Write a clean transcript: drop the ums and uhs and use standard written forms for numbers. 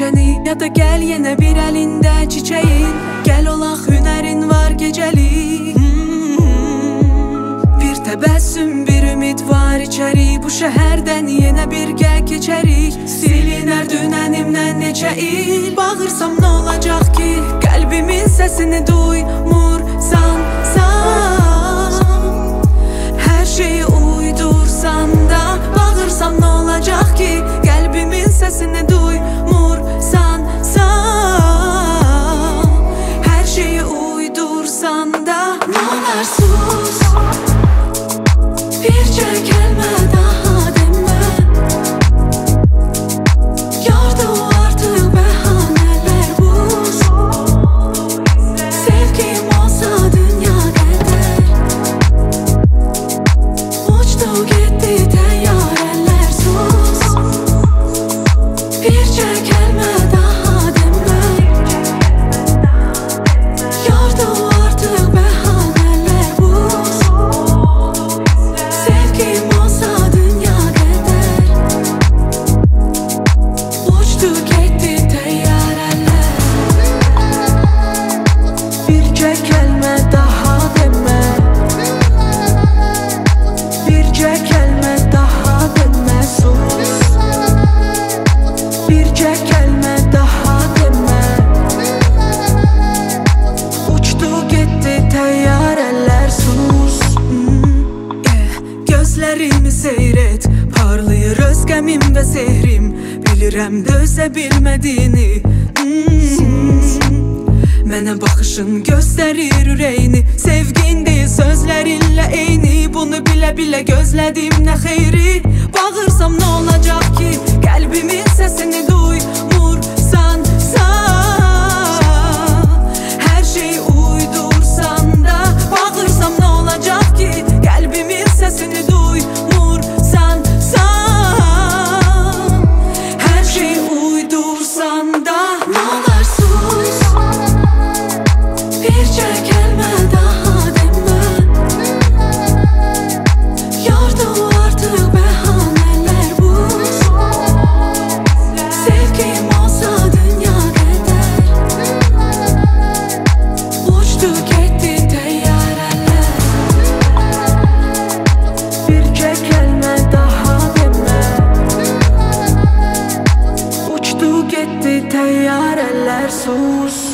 gecəni, ya da gəl yenə bir əlində çiçəyin. Gəl olaq hünərin var gecəlik. Bir təbəssüm, bir ümid var içəri. Bu şəhərdən yenə birgə keçərik. Silinər dünənimdən neçə il. Bağırsam nə olacaq ki, qəlbimin səsini duymursan sən. Hər şeyi uydursan da, bağırsam nə olacaq ki, qəlbimin səsini duymursan sən. Hər şeyi uydursan da, nə olar sus. Bircə kəlmə daha demə. Yordu artıq bəhanələr bu. Sevgim olsa dünya qədər. Uçdu getdi təyyarələr sus. Bircə kəlmə daha demə. Yordu artıq bəhanələr bu. Sevgim olsa dünya qədər. Uçdu getdi təyyarələr. Bircə kəlmə daha demə. Bircə kəlmə daha demə sus. Bircə kəlmə daha demə. Uçdu getdi təyyarələr sus. Gözlərimi seyr et, parlayır öz qəmim və sehrim. Bilirəm dözə bilmədiyini. Mənə baxışın göstərir ürəyini. Sevgin deyil sözlərinlə eyni. Bunu bilə-bilə gözlədim nə xeyri. Bağırsam nə olacaq ki, qəlbimin səsini duymursan sən. Hər şeyi uydursan da, bağırsam nə olacaq ki, qəlbimin səsini duymursan sən. Hər şeyi uydursan da, nə olar sus. Bircə kəlmə daha demə. Yordu artıq bəhanələr bu. Sevgim olsa dünya qədər. Uçdu getdi təyyarələr. Bircə kəlmə daha demə. Uçdu getdi təyyarələr sus.